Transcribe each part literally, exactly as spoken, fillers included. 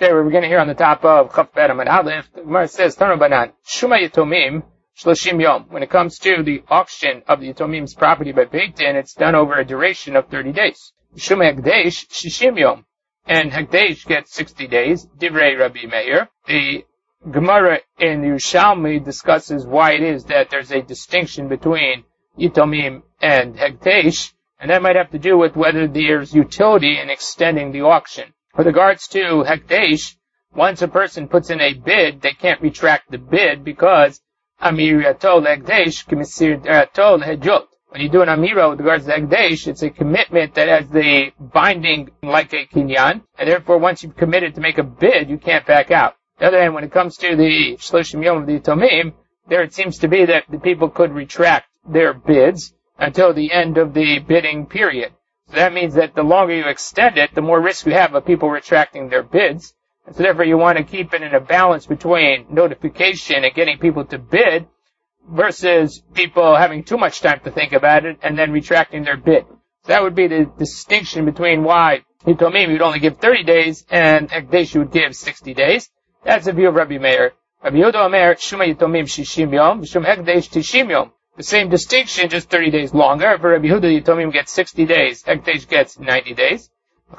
Okay, we're going to hear on the top of Chaf Bet Amud Aleph. The Gemara says, Tanu Banan, Shuma Yatomim Shloshim Yom. When it comes to the auction of the Yatomim's property by Beit Din, it's done over a duration of thirty days. Shuma Hekdesh Shishim Yom. And Hekdesh gets sixty days. Divrei Rabbi Meir. The Gemara in Yerushalmi discusses why it is that there's a distinction between Yatomim and Hekdesh, and that might have to do with whether there's utility in extending the auction. With regards to Hekdesh, once a person puts in a bid, they can't retract the bid because Amirato Hekdesh Kimisirato Hejot. When you do an Amira with regards to Hekdesh, it's a commitment that has the binding like a Kinyan, and therefore once you've committed to make a bid, you can't back out. On the other hand, when it comes to the Shloshim Yom of the Yatomim, there it seems to be that the people could retract their bids until the end of the bidding period. So that means that the longer you extend it, the more risk you have of people retracting their bids. And so therefore you want to keep it in a balance between notification and getting people to bid versus people having too much time to think about it and then retracting their bid. So that would be the distinction between why Yatomim you'd only give thirty days and Hekdesh you would give sixty days. That's the view of Rabbi Meir. Rabbi Yehuda Omer, Shuma Yatomim Shishim Yom, Shum Hekdesh Tishim Yom. The same distinction, just thirty days longer. For Rabbi Yehuda, Yatomim gets sixty days. Hekdesh gets ninety days. The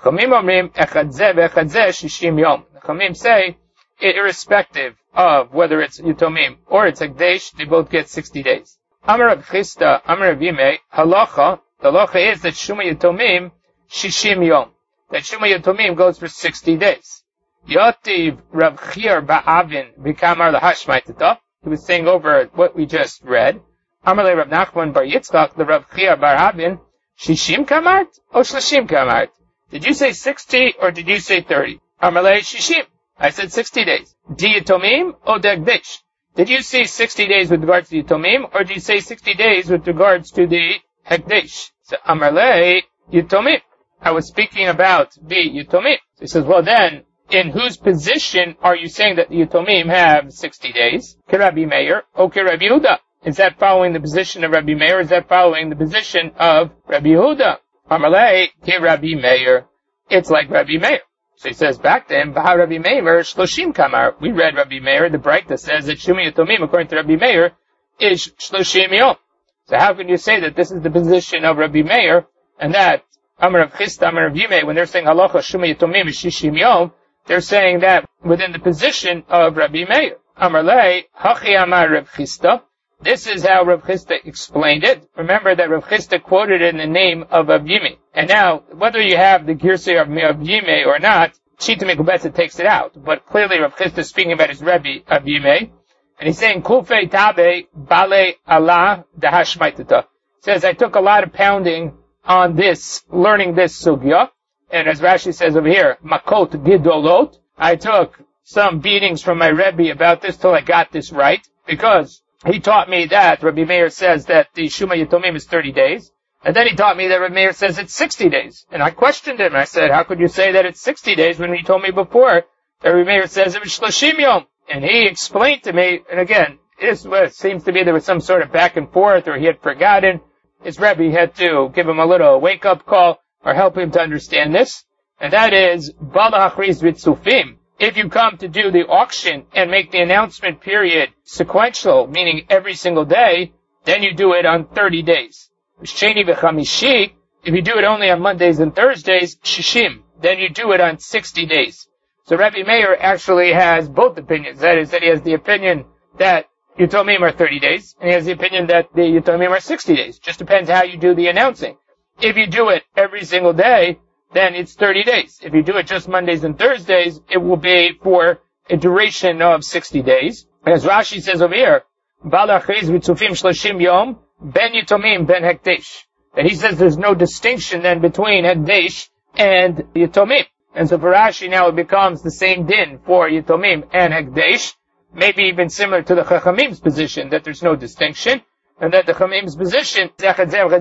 Chachamim say, irrespective of whether it's Yatomim or it's Hekdesh, they both get sixty days. Amar Rav Chisda, Amar Rav Yimei, halacha, the halacha is that Shuma Yatomim Shishim Yom. That Shuma Yatomim goes for sixty days. Yotiv Rav Chir Ba'avin B'kamar L'Hashmaitata. He was saying over what we just read. Amalei Rav Nachman Bar Yitzchak, the Rav Chia Bar Abin, Shishim Kamart or Shlashim Kamart? Did you say sixty or did you say thirty? Amalei Shishim. I said sixty days. Di Yatomim or Hekdesh? Did you say sixty days with regards to Yatomim or did you say sixty days with regards to the Hekdesh? So Amalei Yatomim. I was speaking about the Yatomim. So he says, well then, in whose position are you saying that the Yatomim have sixty days? Ke Rabbi Meir or Ke Rabbi Yehuda? Is that following the position of Rabbi Meir, or is that following the position of Rabbi Yehuda? Amalei, Ki Rabbi Meir. It's like Rabbi Meir. So he says back to him, Baha Rabbi Meir, Shloshim Kamar. We read Rabbi Meir, the Breita says that Shuma Yatomim, according to Rabbi Meir, is Shloshim Yom. So how can you say that this is the position of Rabbi Meir, and that Amar Rav Chisda, Amar Rav Yimei, when they're saying Halacha Shuma Yatomim is Shishim Yom, they're saying that within the position of Rabbi Meir. Amalei, Hachi Amar Rav Chisda. This is how Rav Chisda explained it. Remember that Rav Chisda quoted in the name of Rav Yimei. And now, whether you have the Girsei of Rav Yimei or not, Shita Mikubetza takes it out. But clearly Rav Chisda is speaking about his Rebbe of Yimei. And he's saying, Kulfei Tabe Bale Allah Dahashmaitata. Says, I took a lot of pounding on this, learning this sugya. And as Rashi says over here, Makot Gidolot. I took some beatings from my Rebbe about this till I got this right. Because he taught me that Rabbi Meir says that the Shuma Yatomim is thirty days. And then he taught me that Rabbi Meir says it's sixty days. And I questioned him. I said, how could you say that it's sixty days when he told me before that Rabbi Meir says it was Shloshim Yom? And he explained to me, and again, this was, seems to be there was some sort of back and forth, or he had forgotten. His Rebbe had to give him a little wake-up call, or help him to understand this. And that is, Bala Achriz Ritzufim. If you come to do the auction and make the announcement period sequential, meaning every single day, then you do it on thirty days. Sheni v'chamishi, if you do it only on Mondays and Thursdays, shishim, then you do it on sixty days. So Rabbi Meir actually has both opinions. That is, that he has the opinion that Yatomim are thirty days, and he has the opinion that the Yatomim are sixty days. Just depends how you do the announcing. If you do it every single day, then it's thirty days. If you do it just Mondays and Thursdays, it will be for a duration of sixty days. And as Rashi says over here, Balachriz v'tzufim shloshim yom, ben Yatomim, ben Hekdesh. That he says there's no distinction then between Hekdesh and Yatomim. And so for Rashi now it becomes the same din for Yatomim and Hekdesh, maybe even similar to the Chachamim's position, that there's no distinction, and that the Chachamim's position, but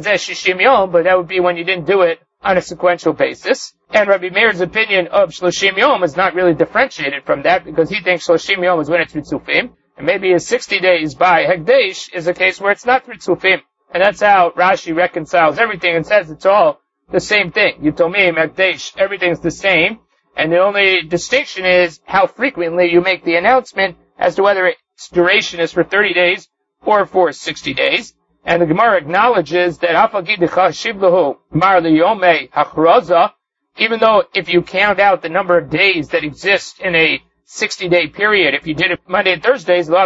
that would be when you didn't do it on a sequential basis. And Rabbi Meir's opinion of Shloshim Yom is not really differentiated from that, because he thinks Shloshim Yom is when it's Ritzufim, and maybe his sixty days by Hekdesh is a case where it's not Ritzufim. And that's how Rashi reconciles everything and says it's all the same thing. Yatomim, Hekdesh, everything's the same. And the only distinction is how frequently you make the announcement as to whether its duration is for thirty days or for sixty days. And the Gemara acknowledges that even though if you count out the number of days that exist in a sixty-day period, if you did it Monday and Thursdays, it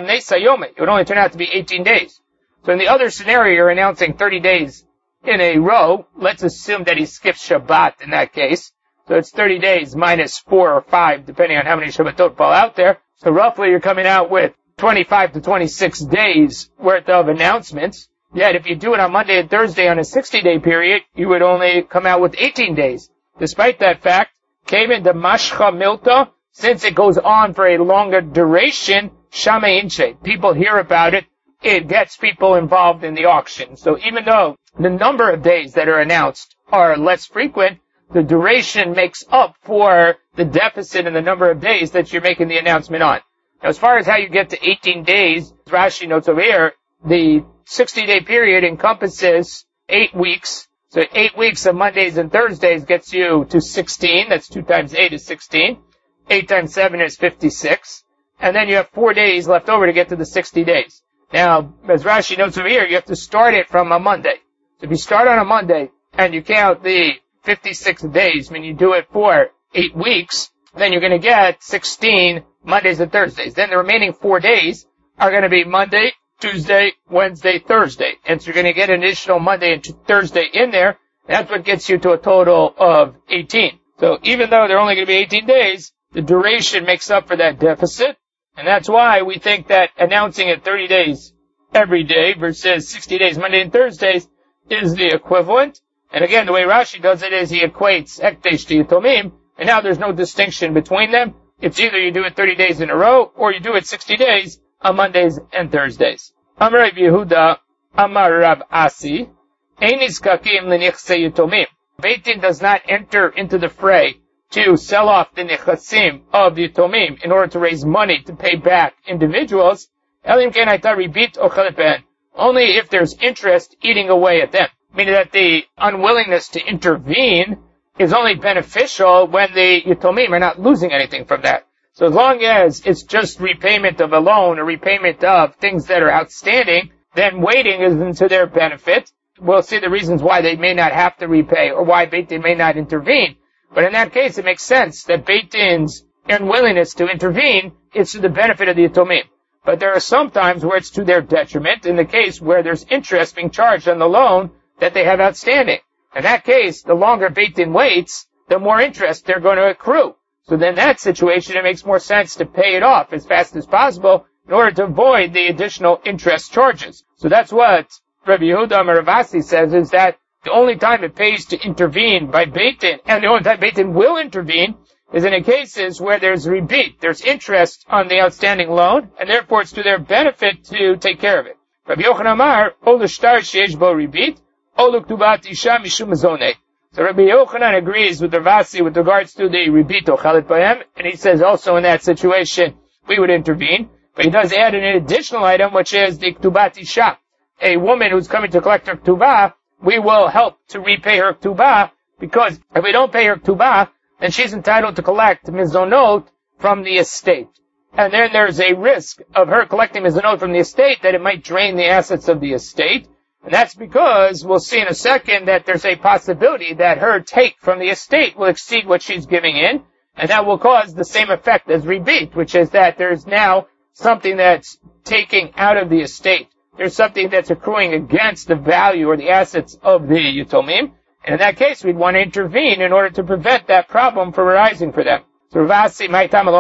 would only turn out to be eighteen days. So in the other scenario, you're announcing thirty days in a row. Let's assume that he skips Shabbat in that case. So it's thirty days minus four or five, depending on how many Shabbatot fall out there. So roughly you're coming out with twenty-five to twenty-six days worth of announcements. Yet if you do it on Monday and Thursday on a sixty-day period, you would only come out with eighteen days. Despite that fact, came into Mashcha Milta, since it goes on for a longer duration, Shame Inche. People hear about it. It gets people involved in the auction. So even though the number of days that are announced are less frequent, the duration makes up for the deficit in the number of days that you're making the announcement on. Now, as far as how you get to eighteen days, Rashi notes over here, the sixty-day period encompasses eight weeks. So eight weeks of Mondays and Thursdays gets you to sixteen. That's two times eight is sixteen. Eight times seven is fifty-six. And then you have four days left over to get to the sixty days. Now, as Rashi notes over here, you have to start it from a Monday. So if you start on a Monday and you count the fifty-six days, I mean, you do it for eight weeks, then you're going to get sixteen Mondays and Thursdays. Then the remaining four days are going to be Monday, Tuesday, Wednesday, Thursday. And so you're going to get an additional Monday and Thursday in there. That's what gets you to a total of eighteen. So even though they're only going to be eighteen days, the duration makes up for that deficit. And that's why we think that announcing it thirty days every day versus sixty days Monday and Thursdays is the equivalent. And again, the way Rashi does it is he equates Hekdesh to Yitomim, and now there's no distinction between them. It's either you do it thirty days in a row, or you do it sixty days on Mondays and Thursdays. Amar Rav Yehuda, Amar Rav Asi, Ein nizkakim lenichsei Yitomim. Beit Din does not enter into the fray to sell off the nechasim of the Yitomim in order to raise money to pay back individuals, Elim ken hayta ribit o chalepen, only if there's interest eating away at them. Meaning that the unwillingness to intervene is only beneficial when the Yitomim are not losing anything from that. So as long as it's just repayment of a loan or repayment of things that are outstanding, then waiting is to their benefit. We'll see the reasons why they may not have to repay or why Beit Din may not intervene. But in that case, it makes sense that Beit Din's unwillingness to intervene is to the benefit of the Yitomim. But there are some times where it's to their detriment, in the case where there's interest being charged on the loan that they have outstanding. In that case, the longer Beit Din waits, the more interest they're going to accrue. So then in that situation, it makes more sense to pay it off as fast as possible in order to avoid the additional interest charges. So that's what Rabbi Yehuda Amar Rav Asi says, is that the only time it pays to intervene by Beit Din, and the only time Beit Din will intervene, is in cases where there's rebit, there's interest on the outstanding loan, and therefore it's to their benefit to take care of it. Rabbi Yochanan Amar, Ol shtar sheyesh bo ribit, ol uktubat isha mishum mezoneh. So Rabbi Yochanan agrees with Rav Asi with regards to the ribit or chalet bayim, and he says also in that situation we would intervene, but he does add an additional item, which is the ktubat isha. A woman who's coming to collect her ktubah, we will help to repay her ktubah, because if we don't pay her ktubah, then she's entitled to collect mizonot from the estate. And then there's a risk of her collecting mizonot from the estate that it might drain the assets of the estate. And that's because we'll see in a second that there's a possibility that her take from the estate will exceed what she's giving in, and that will cause the same effect as rebate, which is that there's now something that's taking out of the estate. There's something that's accruing against the value or the assets of the Yitomim. And in that case, we'd want to intervene in order to prevent that problem from arising for them. So Rav Asi, why doesn't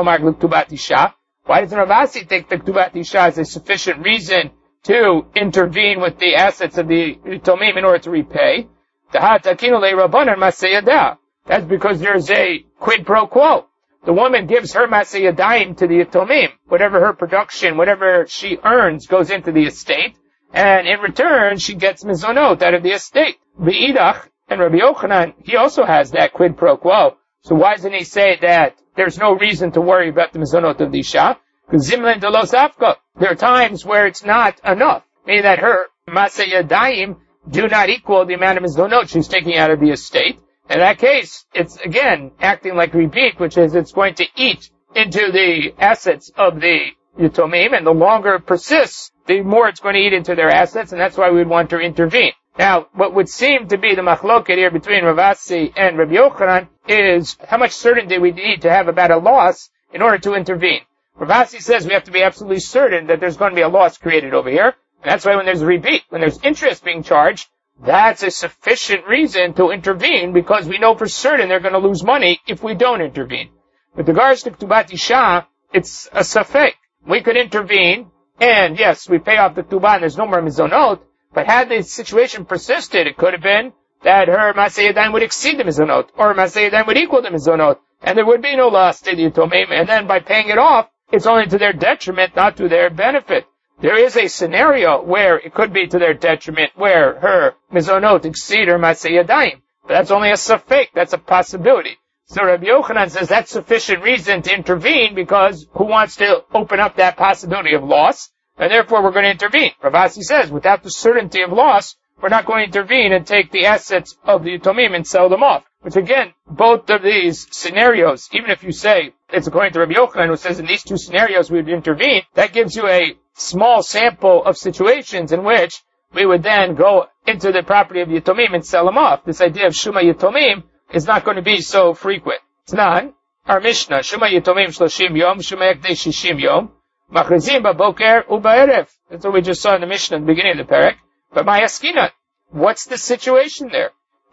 Rav Asi think the Ktubat Isha is a sufficient reason to intervene with the assets of the Yitomim in order to repay? That's because there's a quid pro quo. The woman gives her Maseh Yadayim to the Yitomim. Whatever her production, whatever she earns goes into the estate. And in return, she gets mizonot out of the estate. V'idach, and Rabbi Yochanan, he also has that quid pro quo. So why doesn't he say that there's no reason to worry about the mizonot of the Isha? Because zimlin de lo safka. There are times where it's not enough. Meaning that her Maseh Yadayim do not equal the amount of mizonot she's taking out of the estate. In that case, it's again acting like repeat, which is it's going to eat into the assets of the Yatomim, and the longer it persists, the more it's going to eat into their assets, and that's why we would want to intervene. Now, what would seem to be the machloket here between Rav Asi and Rabbi Yochanan is how much certainty we need to have about a loss in order to intervene. Rav Asi says we have to be absolutely certain that there's going to be a loss created over here, and that's why when there's a repeat, when there's interest being charged, that's a sufficient reason to intervene because we know for certain they're going to lose money if we don't intervene. With regards to Ktubat Isha, it's a safek. We could intervene, and yes, we pay off the Ktubah and there's no more mizonot, but had the situation persisted, it could have been that her Maseh Yadayim would exceed the mizonot, or Maseh Yadayim would equal the mizonot, and there would be no loss to the Yatomim, and then by paying it off, it's only to their detriment, not to their benefit. There is a scenario where it could be to their detriment, where her mizonot exceed her Maseh Yadayim, but that's only a safek, that's a possibility. So Rabbi Yochanan says that's sufficient reason to intervene because who wants to open up that possibility of loss? And therefore we're going to intervene. Rav Asi says without the certainty of loss, we're not going to intervene and take the assets of the Yatomim and sell them off. Which again, both of these scenarios, even if you say it's according to Rabbi Yochanan who says in these two scenarios we would intervene, that gives you a small sample of situations in which we would then go into the property of Yatomim and sell them off. This idea of Shuma Yatomim is not going to be so frequent. It's not. Our Mishnah, Shuma Yatomim Shloshim Yom, Shuma Yakdei Shishim Yom, Machrizim Baboker Ubaerev. That's what we just saw in the Mishnah at the beginning of the parak. But Mayaskina, what's the situation there?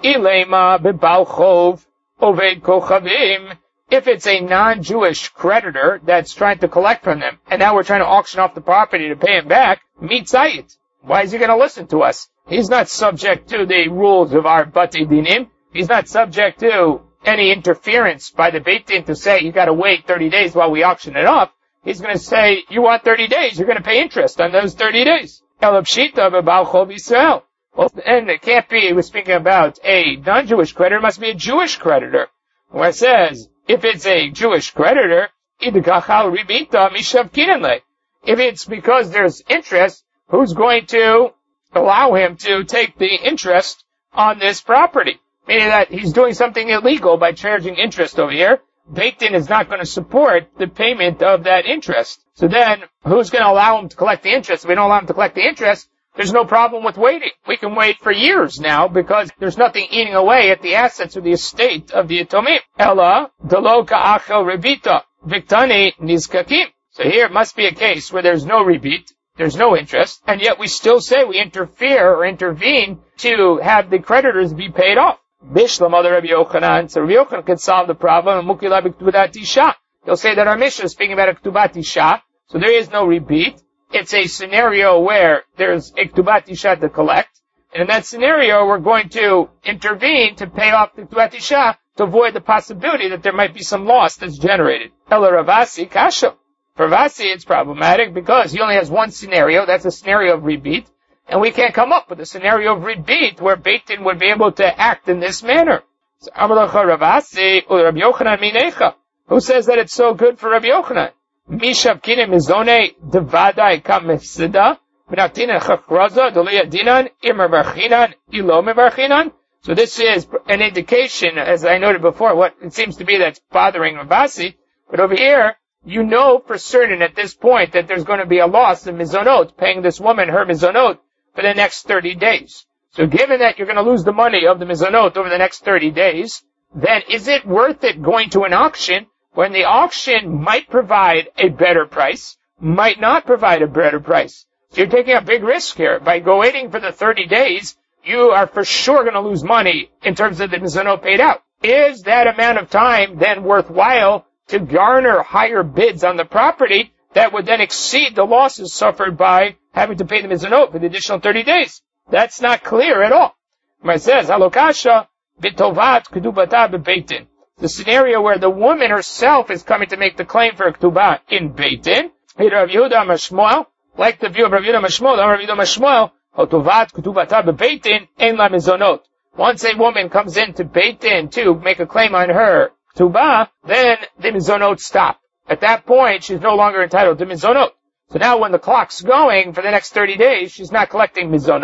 Ilema Bebal Chov Oved Kochavim. If it's a non-Jewish creditor that's trying to collect from them, and now we're trying to auction off the property to pay him back, Mitzayit. Why is he going to listen to us? He's not subject to the rules of our Bati Dinim. He's not subject to any interference by the Beit Din to say, you gotta wait thirty days while we auction it off. He's gonna say, you want thirty days, you're gonna pay interest on those thirty days. Elabshita b'bal chov Yisrael. Well, and it can't be, we're speaking about a non-Jewish creditor, it must be a Jewish creditor. Where it says, if it's a Jewish creditor, idkachal ribita mishav kinenle. If it's because there's interest, who's going to allow him to take the interest on this property? Meaning that he's doing something illegal by charging interest over here. Beit Din is not going to support the payment of that interest. So then, who's going to allow him to collect the interest? If we don't allow him to collect the interest, there's no problem with waiting. We can wait for years now because there's nothing eating away at the assets of the estate of the Yatomim. Ella, delo ka'achel rebita, viktani nizkakim. So here it must be a case where there's no rebit, there's no interest, and yet we still say we interfere or intervene to have the creditors be paid off. Bishlam other Rabbi Yochanan, so Rabbi Yochanan can solve the problem. Mukila b'ktubat isha. He'll say that our Mishnah is speaking about a ktubat isha, so there is no repeat. It's a scenario where there's a ktubat isha to collect, and in that scenario we're going to intervene to pay off the ktubat isha to avoid the possibility that there might be some loss that's generated. Ela Ravasi kasha. For Ravasi it's problematic because he only has one scenario, that's a scenario of repeat. And we can't come up with a scenario of repeat where Beit Din would be able to act in this manner. So, Ravasi, Rabbi Yochanan minecha. Who says that it's so good for Rabbi Yochanan? Mishav kine mizone devadai kam mefsida, v'naktinan chachraza, dolia dinan, imar varchinan, ilo mevarchinan. So this is an indication, as I noted before, what it seems to be that's bothering Ravasi. But over here, you know for certain at this point that there's going to be a loss in mizonot, paying this woman her mizonot for the next thirty days. So given that you're going to lose the money of the mizonot over the next thirty days, then is it worth it going to an auction when the auction might provide a better price, might not provide a better price? So you're taking a big risk here. By go waiting for the thirty days, you are for sure going to lose money in terms of the mizonot paid out. Is that amount of time then worthwhile to garner higher bids on the property that would then exceed the losses suffered by having to pay the mizonot for the additional thirty days? That's not clear at all. It says, Halokasha bitovat kedubata bebeit din. The scenario where the woman herself is coming to make the claim for a ketubah in Beit Din, Rav Yehuda Mashmuel, like the view of Rav Yehuda Mashmuel, Rav Yehuda Mashmuel, Hotovat ketubata bebeit din ein la mizonot. Once a woman comes into Beit Din to make a claim on her ketubah, then the mizonot stop. At that point, she's no longer entitled to mizonot. So now when the clock's going for the next thirty days, she's not collecting mizonot,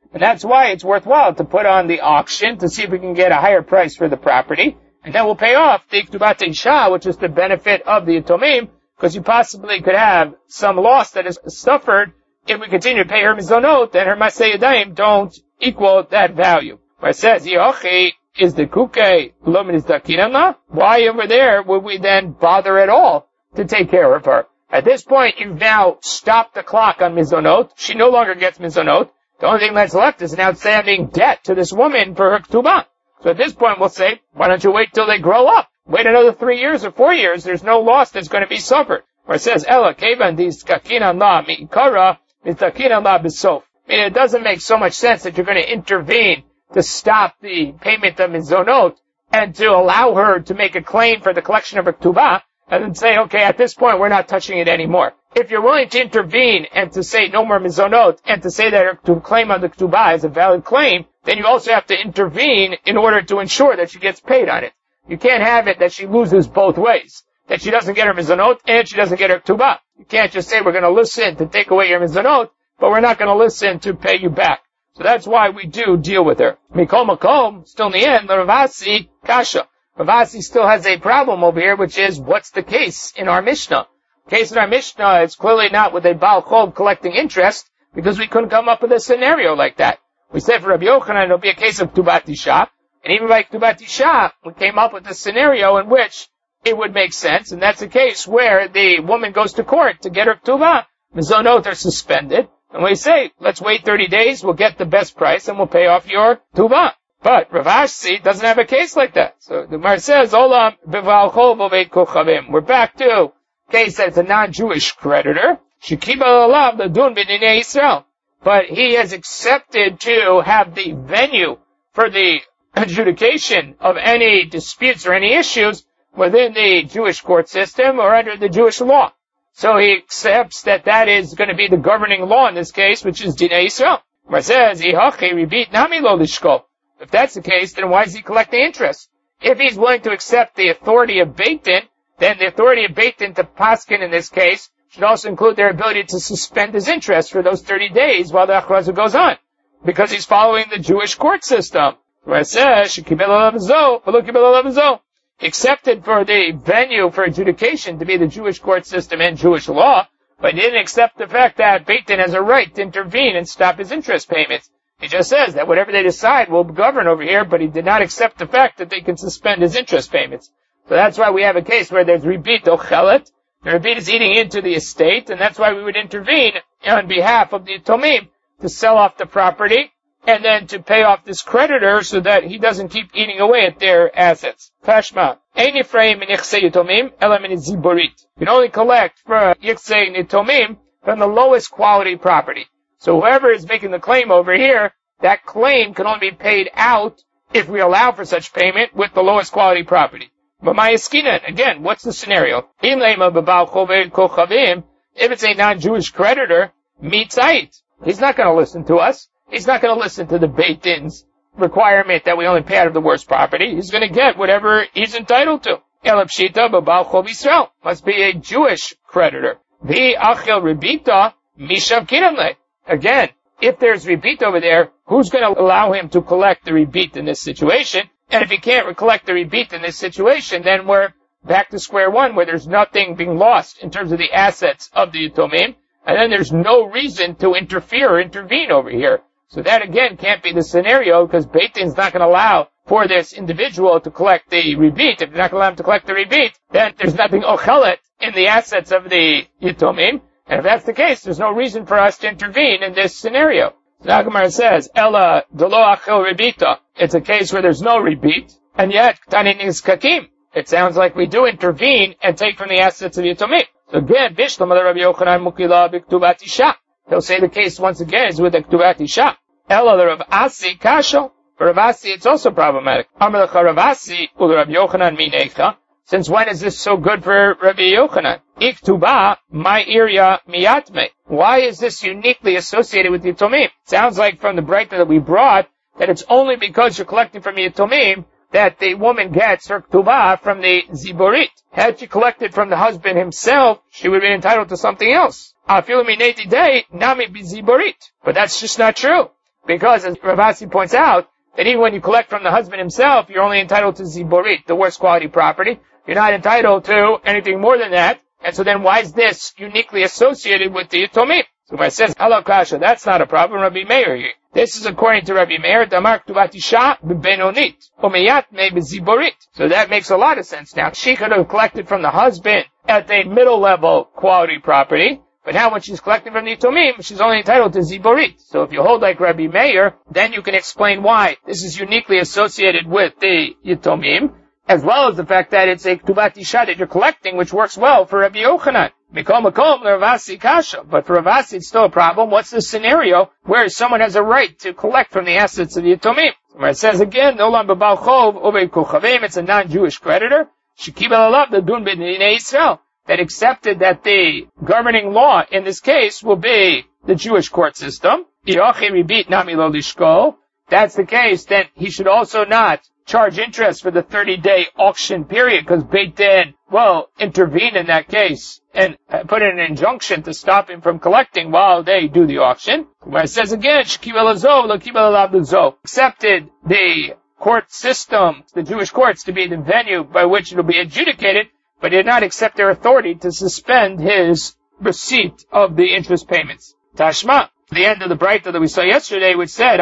And that's why it's worthwhile to put on the auction to see if we can get a higher price for the property. And then we'll pay off the Ktubat Isha, which is the benefit of the Yatomim, because you possibly could have some loss that is suffered if we continue to pay her Mizonot, and her Masei Yadayim don't equal that value. Where it says, Yochi is the Kuke Lomin is Dakinana. Why over there would we then bother at all to take care of her? At this point, you've now stopped the clock on Mizonot. She no longer gets Mizonot. The only thing that's left is an outstanding debt to this woman for her Ktubah. So at this point, we'll say, why don't you wait till they grow up? Wait another three years or four years. There's no loss that's going to be suffered. Where it says, Ella kevan diskakinan la mi'ikara mitakinan la bisof. I mean, it doesn't make so much sense that you're going to intervene to stop the payment of Mizonot and to allow her to make a claim for the collection of her Ktubah and then say, okay, at this point, we're not touching it anymore. If you're willing to intervene and to say no more Mizonot and to say that her claim on the Ktubah is a valid claim, then you also have to intervene in order to ensure that she gets paid on it. You can't have it that she loses both ways, that she doesn't get her Mizonot and she doesn't get her Ktubah. You can't just say we're going to listen to take away your Mizonot, but we're not going to listen to pay you back. So that's why we do deal with her. Mikol Makom, still in the end, the Ravasi Kasha. Ravasi still has a problem over here, which is, what's the case in our Mishnah? The case in our Mishnah is clearly not with a Baal Chol collecting interest, because we couldn't come up with a scenario like that. We said for Rabbi Yochanan, it'll be a case of Ktubat Isha, and even by Ktubat Isha, we came up with a scenario in which it would make sense, and that's a case where the woman goes to court to get her Ktubah. Mizonot are suspended, and we say, let's wait thirty days, we'll get the best price, and we'll pay off your Ktubah. But Rav Ashi doesn't have a case like that. So the Gemara says, Olam b'val chol v'veit kochavim. We're back to a case that it's a non-Jewish creditor. Shekibal alav l'dun b'dinei Yisrael. But he has accepted to have the venue for the adjudication of any disputes or any issues within the Jewish court system or under the Jewish law. So he accepts that that is going to be the governing law in this case, which is Dinei Yisrael. Where it says, Ihachi ribit nami lo lishkol. If that's the case, then why is he collecting interest? If he's willing to accept the authority of Beit Din, then the authority of Beit Din to paskin in this case should also include their ability to suspend his interest for those thirty days while the achraza goes on, because he's following the Jewish court system. Where it says, Shekibel alav zo, v'lo kibel alav zo. Accepted for the venue for adjudication to be the Jewish court system and Jewish law, but he didn't accept the fact that Beit Din has a right to intervene and stop his interest payments. He just says that whatever they decide will govern over here, but he did not accept the fact that they can suspend his interest payments. So that's why we have a case where there's ribit ochelet. The ribit is eating into the estate, and that's why we would intervene on behalf of the Tomim to sell off the property and then to pay off this creditor so that he doesn't keep eating away at their assets. Tashma. Ein Yifreim min yichsei Yitomim, ela min ziborit. You can only collect for yichsei Yitomim from the lowest quality property. So whoever is making the claim over here, that claim can only be paid out if we allow for such payment with the lowest quality property. But my eskinan, again, what's the scenario? If it's a non-Jewish creditor, mitzait. He's not going to listen to us. He's not going to listen to the Beit Din's requirement that we only pay out of the worst property. He's going to get whatever he's entitled to. Elapshita b'bal chov Yisrael must be a Jewish creditor. The achel ribita mishav kinamle. Again, if there's ribit over there, who's going to allow him to collect the ribit in this situation? And if he can't collect the ribit in this situation, then we're back to square one, where there's nothing being lost in terms of the assets of the Yitomim, and then there's no reason to interfere or intervene over here. So that again can't be the scenario, because Beit Din's not going to allow for this individual to collect the ribit. If they're not going to allow him to collect the ribit, then there's nothing ochelet in the assets of the Yitomim. And if that's the case, there's no reason for us to intervene in this scenario. So now Gemara says, Ella delo achel ribita. It's a case where there's no ribit, and yet ktanin nizkakim. It sounds like we do intervene and take from the assets of the Yitomim. So again, Bishlam Rabbi Yochanan Mukila b'Ktubat Isha. He'll say the case once again is with the Ktubat Isha. Ella the Rav Asi Kasho. For Rav Asi, it's also problematic. Amar lecha Rav Asi ul Rabbi Yochanan minecha. Since when is this so good for Rabbi Yochanan? Iktuba my area miyatme. Why is this uniquely associated with Yitomim? Sounds like from the breita that we brought that it's only because you're collecting from Yitomim that the woman gets her Ktubah from the Ziborit. Had she collected from the husband himself, she would be entitled to something else. Afilu mineti day nami biziborit. But that's just not true. Because, as Rav Asi points out, that even when you collect from the husband himself, you're only entitled to ziborit, the worst quality property. You're not entitled to anything more than that. And so then why is this uniquely associated with the Yitomim? So when it says Hala Kasha, that's not a problem, Rabbi Meir here. This is according to Rabbi Meir, Damar Ktuvat Isha b'benonit, umeyat me b'ziborit. So that makes a lot of sense now. She could have collected from the husband at a middle level quality property, but now when she's collecting from the Yitomim, she's only entitled to ziborit. So if you hold like Rabbi Meir, then you can explain why this is uniquely associated with the Yitomim, as well as the fact that it's a Ktuvat Isha that you're collecting, which works well for Rabbi Yochanan. Mikom Makom Rav Asi Kasha. But for Rav Asi, it's still a problem. What's the scenario where someone has a right to collect from the assets of the Yitomim? Where it says again, Nolam B'Bal Chov Ovei Kochavim, it's a non-Jewish creditor. Shekibel Alav Dadun B'Dinei Yisrael, that accepted that the governing law in this case will be the Jewish court system. Yochi Ribit Nami Lo Lishko. That's the case, then he should also not charge interest for the thirty-day auction period, because Beit Din will intervene in that case and put in an injunction to stop him from collecting while they do the auction. Where it says again, accepted the court system, the Jewish courts, to be the venue by which it will be adjudicated, but did not accept their authority to suspend his receipt of the interest payments. Tashma, the end of the Braita that we saw yesterday, which said,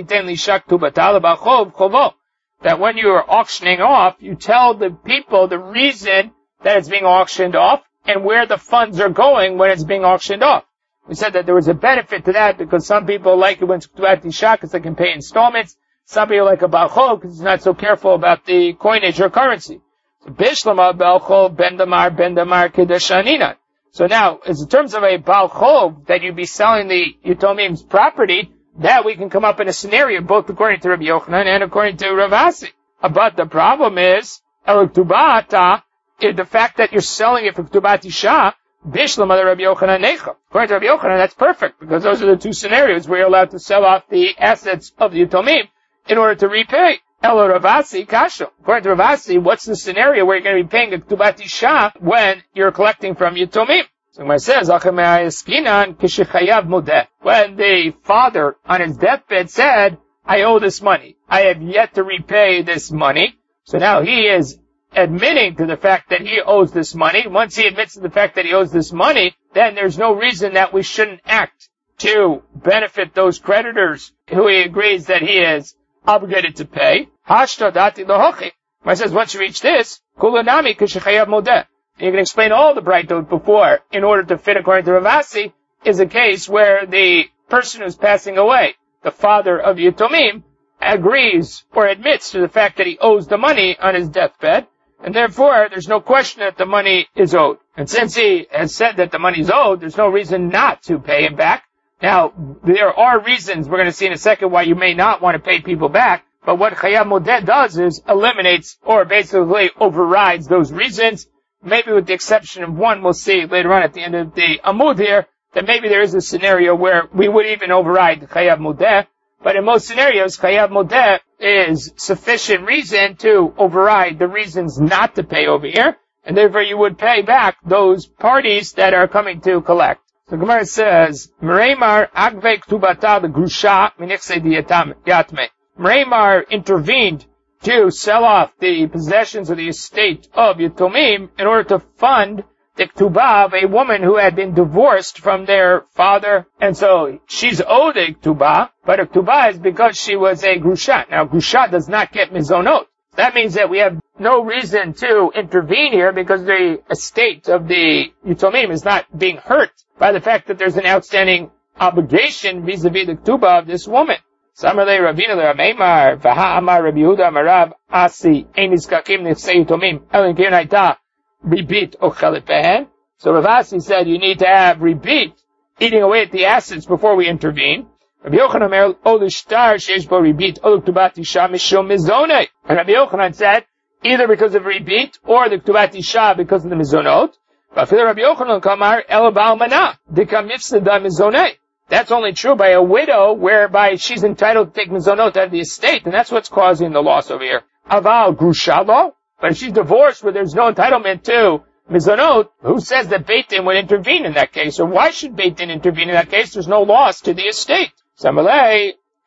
that when you are auctioning off, you tell the people the reason that it's being auctioned off and where the funds are going when it's being auctioned off. We said that there was a benefit to that because some people like it when it's Ktuvat Isha because they can pay installments. Some people like a Baal Chov because he's not so careful about the coinage or currency. So Bishlama Baal Chov Ben Damar Ben Damar Kedeshanina. So now, in terms of a Baal Chov that you'd be selling the Yitomim's property, that we can come up in a scenario both according to Rabbi Yochanan and according to Rav Asi. But the problem is, El Ktubata, the fact that you're selling it for Ktubat Isha, Bishlam of Rabbi Yochanan Necha. According to Rabbi Yochanan, that's perfect, because those are the two scenarios where you're allowed to sell off the assets of the Yitomim in order to repay. El Rav Asi Kasha. According to Rav Asi, what's the scenario where you're going to be paying a Ktubat Isha when you're collecting from Yitomim? So when it says, when the father on his deathbed said, I owe this money, I have yet to repay this money, so now he is admitting to the fact that he owes this money. Once he admits to the fact that he owes this money, then there's no reason that we shouldn't act to benefit those creditors who he agrees that he is obligated to pay. When it says, once you reach this, kulanami kishechayav modeh. You can explain all the Braitot before in order to fit according to Rav Asi is a case where the person who's passing away, the father of Yitomim, agrees or admits to the fact that he owes the money on his deathbed, and therefore there's no question that the money is owed. And since he has said that the money is owed, there's no reason not to pay him back. Now, there are reasons we're going to see in a second why you may not want to pay people back, but what Chayav Modeh does is eliminates or basically overrides those reasons. Maybe with the exception of one, we'll see later on at the end of the Amud here, that maybe there is a scenario where we would even override the Chayav Modeh. But in most scenarios, Chayav Modeh is sufficient reason to override the reasons not to pay over here, and therefore you would pay back those parties that are coming to collect. So Gemara says, Mereimar Agve Ktubata the Grusha Minichse Yatme. Mereimar intervened to sell off the possessions of the estate of Yitomim in order to fund the Ktubah of a woman who had been divorced from their father. And so she's owed a Ktubah, but a Ktubah is because she was a Grusha. Now Grusha does not get Mizonot. That means that we have no reason to intervene here because the estate of the Yitomim is not being hurt by the fact that there's an outstanding obligation vis-a-vis the Ktubah of this woman. Samarle Ravina Rameimar, Vaha Amar Rabbi Yehuda Amarav Asi Einiskakim Nifsei Yitomim Elin Kirnaita Ribit Ochalipehen. So Rav Asi said you need to have ribit, eating away at the assets before we intervene. Rabbi Yochanan Omer Olishtar Sheish Bo Ribit Ol Ktubat Isha Mishum Mizonei. And Rabbi Yochanan said either because of ribit or the Ktubat Isha because of the Mizonot. But for Rabbi Yochanan Kamar El Baal Mana Dikam Mifseda Mizonei. That's only true by a widow, whereby she's entitled to take mizonot out of the estate, and that's what's causing the loss over here. Aval grushalo, but if she's divorced where there's no entitlement to mizonot, who says that Beit Din would intervene in that case? Or why should Beit Din intervene in that case? There's no loss to the estate. Samalei,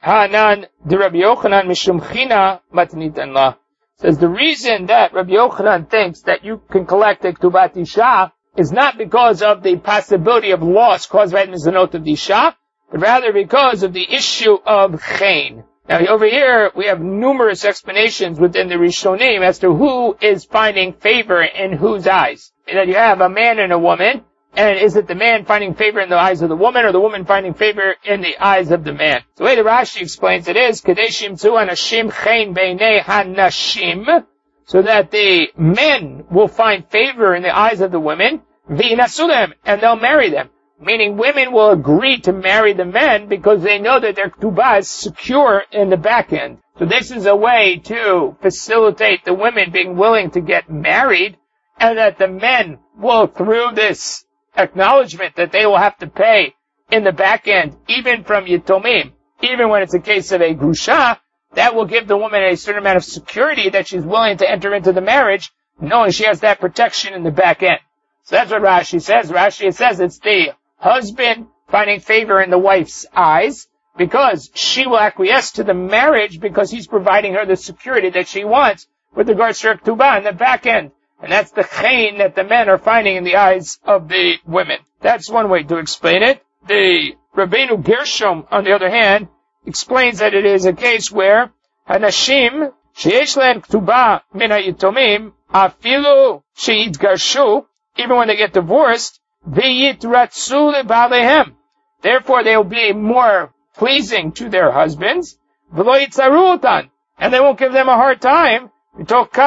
Hanan de Rabbi Yochanan mishum china matnitan la. Says the reason that Rabbi Yochanan thinks that you can collect a ktubat isha is not because of the possibility of loss caused by the mizanot of the isha, but rather because of the issue of chen. Now over here we have numerous explanations within the Rishonim as to who is finding favor in whose eyes. And that you have a man and a woman, and is it the man finding favor in the eyes of the woman, or the woman finding favor in the eyes of the man? The way the Rashi explains it is, Kadeshim tu anashim chen beinei hanashim, so that the men will find favor in the eyes of the women, v'inasudem, and they'll marry them. Meaning women will agree to marry the men because they know that their ketubah is secure in the back end. So this is a way to facilitate the women being willing to get married, and that the men will, through this acknowledgement that they will have to pay in the back end, even from Yitomim, even when it's a case of a grusha, that will give the woman a certain amount of security that she's willing to enter into the marriage, knowing she has that protection in the back end. So that's what Rashi says. Rashi says it's the husband finding favor in the wife's eyes, because she will acquiesce to the marriage because he's providing her the security that she wants with regards to her ketubah in the back end. And that's the chen that the men are finding in the eyes of the women. That's one way to explain it. The Rabbeinu Gershom, on the other hand, explains that it is a case where Hanashim, sheyesh lehem ketubah min hayitomim, afilu sheitgarshu, even when they get divorced, v'yitratzu lebalehem. Therefore they will be more pleasing to their husbands, v'lo yitzaru otan, and they won't give them a hard time, and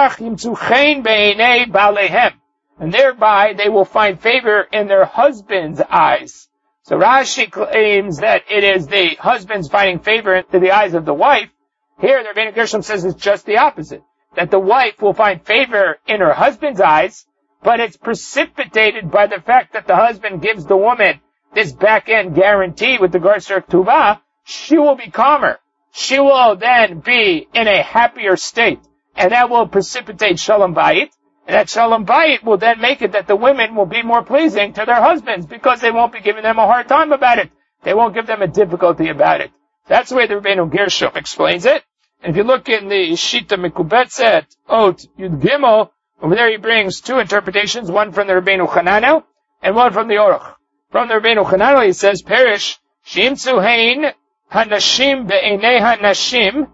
thereby they will find favor in their husband's eyes. So Rashi claims that it is the husband's finding favor in the eyes of the wife. Here the Rebbeinu Gershom says it's just the opposite, that the wife will find favor in her husband's eyes, but it's precipitated by the fact that the husband gives the woman this back-end guarantee with regards to her ketubah. She will be calmer. She will then be in a happier state. And that will precipitate Shalom Bayit. And that Shalom Bayit will then make it that the women will be more pleasing to their husbands because they won't be giving them a hard time about it. They won't give them a difficulty about it. That's the way the Rebbeinu Gershom explains it. And if you look in the Shita Mekubetzet, Ot Yud Gimel, over there he brings two interpretations, one from the Rebbeinu Chananel and one from the Oruch. From the Rebbeinu Chananel he says, Perish, Shimtzu Hein Hanashim Be'enei Hanashim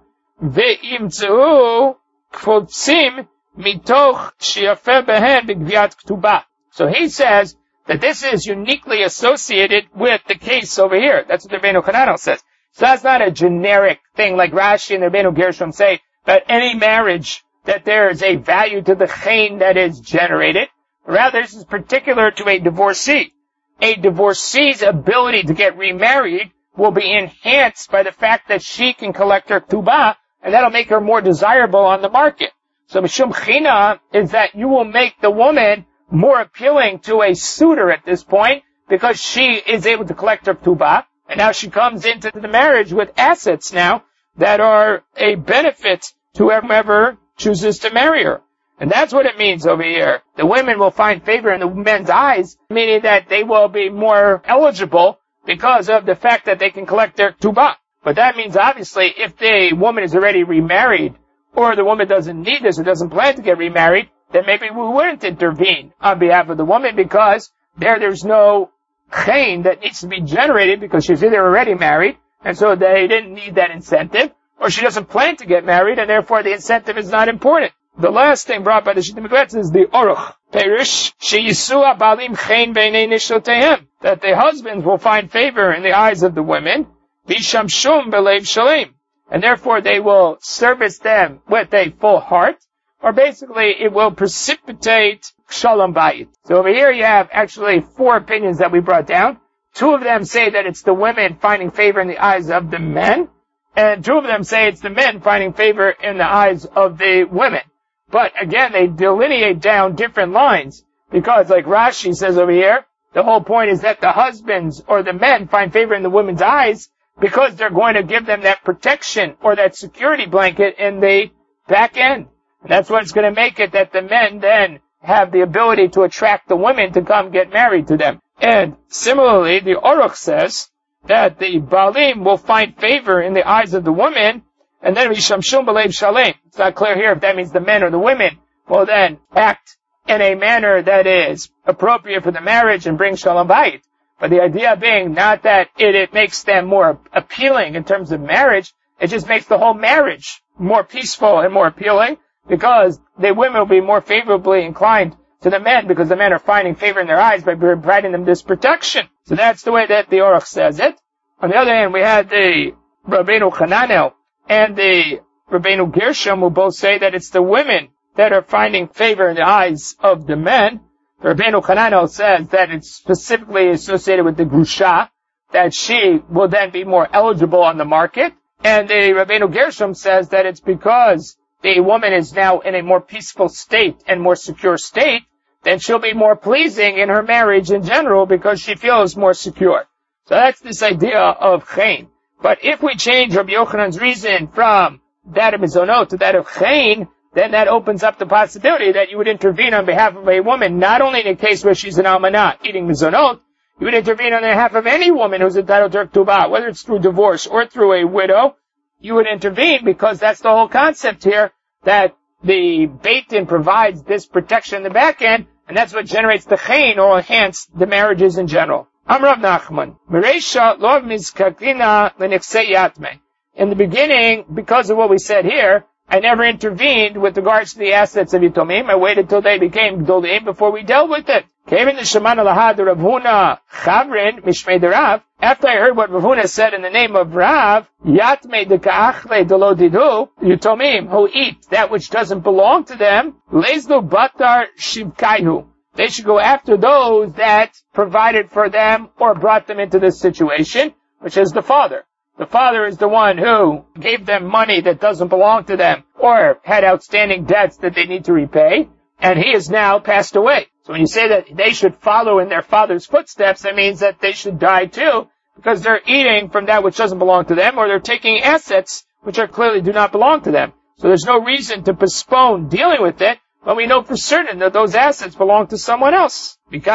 Ve'imtzu Kfotsim Mitoch Shiafeh Behen B'Gviat Ktubah. So he says that this is uniquely associated with the case over here. That's what the Rebbeinu Chananel says. So that's not a generic thing like Rashi and the Rebbeinu Gershom say, that any marriage, that there is a value to the chen that is generated. Rather, this is particular to a divorcee. A divorcee's ability to get remarried will be enhanced by the fact that she can collect her ketubah, and that'll make her more desirable on the market. So mishum china is that you will make the woman more appealing to a suitor at this point, because she is able to collect her ketubah, and now she comes into the marriage with assets now that are a benefit to whoever chooses to marry her. And that's what it means over here. The women will find favor in the men's eyes, meaning that they will be more eligible because of the fact that they can collect their ketubah. But that means obviously if the woman is already remarried, or the woman doesn't need this or doesn't plan to get remarried, then maybe we wouldn't intervene on behalf of the woman, because there there's no chen that needs to be generated because she's either already married, and so they didn't need that incentive, or she doesn't plan to get married, and therefore the incentive is not important. The last thing brought by the Shita Mekubetzet is the Oruch. Perish sheyisu balim chen beinei nishotehem, that the husbands will find favor in the eyes of the women, vishamshum belev shalem, and therefore they will service them with a full heart, or basically it will precipitate shalom bayit. So over here you have actually four opinions that we brought down. Two of them say that it's the women finding favor in the eyes of the men, and two of them say it's the men finding favor in the eyes of the women. But again, they delineate down different lines, because like Rashi says over here, the whole point is that the husbands or the men find favor in the women's eyes because they're going to give them that protection or that security blanket in the back end. And that's what's going to make it that the men then have the ability to attract the women to come get married to them. And similarly, the Oruch says that the Baalim will find favor in the eyes of the woman, and then Vishamshum B'Leiv Shalem. It's not clear here if that means the men or the women will then act in a manner that is appropriate for the marriage and bring Shalom Bayit. But the idea being not that it, it makes them more appealing in terms of marriage, it just makes the whole marriage more peaceful and more appealing, because the women will be more favorably inclined to the men, because the men are finding favor in their eyes by providing them this protection. So that's the way that the Orach says it. On the other hand, we had the Rabbeinu Hananel and the Rabbeinu Gershom, who both say that it's the women that are finding favor in the eyes of the men. The Rabbeinu Hananel says that it's specifically associated with the Grusha, that she will then be more eligible on the market. And the Rabbeinu Gershom says that it's because the woman is now in a more peaceful state and more secure state, then she'll be more pleasing in her marriage in general because she feels more secure. So that's this idea of Chayin. But if we change Rabbi Yochanan's reason from that of Mizonot to that of Chayin, then that opens up the possibility that you would intervene on behalf of a woman, not only in a case where she's an almanah eating Mizonot, you would intervene on behalf of any woman who's entitled to Ktubah, whether it's through divorce or through a widow. You would intervene because that's the whole concept here, that the Beit Din provides this protection in the back end, and that's what generates the Chayin, or enhance the marriages in general. Amrav Nachman, Mereisha lo mizkakina l'nechsei yatme. In the beginning, because of what we said here, I never intervened with regards to the assets of Yitomim. I waited till they became Gdolim before we dealt with it. Came in the Shemana Lahad Rav Huna Chavrin Mishmei Rav. After I heard what Rav Huna said in the name of Rav, Yatme de Ka'achle de lo didu, Yitomim, who eat that which doesn't belong to them, Lezlo Batar Shivkaihu. They should go after those that provided for them or brought them into this situation, which is the father. The father is the one who gave them money that doesn't belong to them or had outstanding debts that they need to repay, and he has now passed away. So when you say that they should follow in their father's footsteps, that means that they should die too, because they're eating from that which doesn't belong to them, or they're taking assets which are clearly do not belong to them. So there's no reason to postpone dealing with it, but we know for certain that those assets belong to someone else.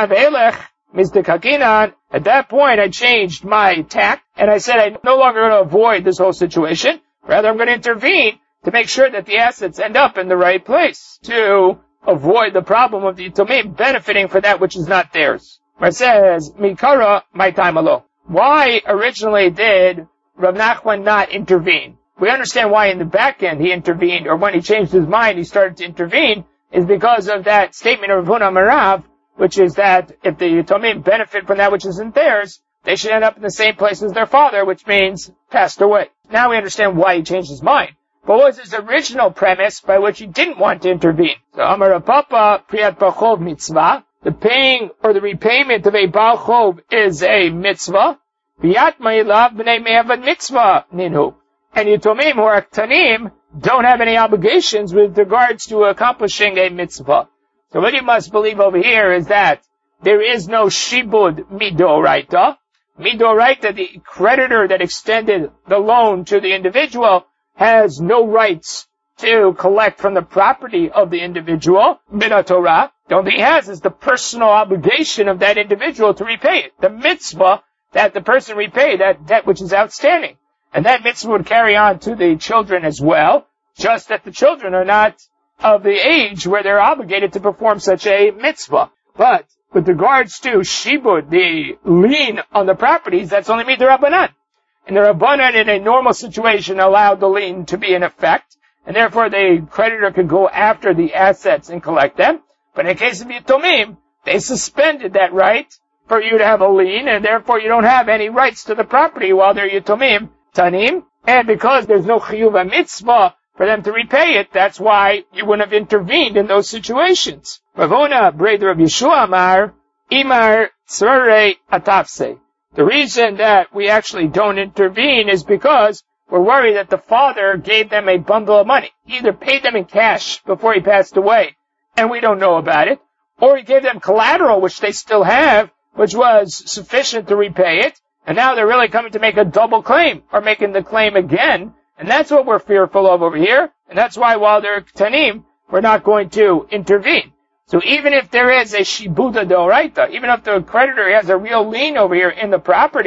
At that point, I changed my tack, and I said I'm no longer going to avoid this whole situation. Rather, I'm going to intervene to make sure that the assets end up in the right place, to avoid the problem of the Yitomim benefiting for that which is not theirs. It says, Mikara, my time alone. Why originally did Rav Nachman not intervene? We understand why in the back end he intervened, or when he changed his mind he started to intervene, is because of that statement of Rav Huna Marav, which is that if the Yitomim benefit from that which isn't theirs, they should end up in the same place as their father, which means passed away. Now we understand why he changed his mind. But what was his original premise by which he didn't want to intervene? So, Amar Rav Papa, Priyat Bachov Mitzvah, the paying or the repayment of a Baal Chov is a mitzvah. V'yat ma'ilav b'nei me'avad mitzvah ninhu. And Yitomim who are Ktanim don't have any obligations with regards to accomplishing a mitzvah. So what you must believe over here is that there is no shibud midoraita. Midoraita, the creditor that extended the loan to the individual, has no rights to collect from the property of the individual. B'na Torah, the only thing he has is the personal obligation of that individual to repay it. The mitzvah that the person repay that debt which is outstanding. And that mitzvah would carry on to the children as well, just that the children are not of the age where they're obligated to perform such a mitzvah. But with regards to shibud, the lien on the properties, that's only midrabanan. And the Rabbanan in a normal situation allowed the lien to be in effect, and therefore the creditor could go after the assets and collect them. But in the case of Yitomim, they suspended that right for you to have a lien, and therefore you don't have any rights to the property while they're Yitomim, Tanim. And because there's no chiyuv mitzvah for them to repay it, that's why you wouldn't have intervened in those situations. Rav Huna, brother of Yeshua Amar, Imar Tzrarei Atafse. The reason that we actually don't intervene is because we're worried that the father gave them a bundle of money. He either paid them in cash before he passed away, and we don't know about it, or he gave them collateral, which they still have, which was sufficient to repay it, and now they're really coming to make a double claim, or making the claim again, and that's what we're fearful of over here, and that's why while they're Ktanim, we're not going to intervene. So even if there is a shibuda d'oraita, even if the creditor has a real lien over here in the property,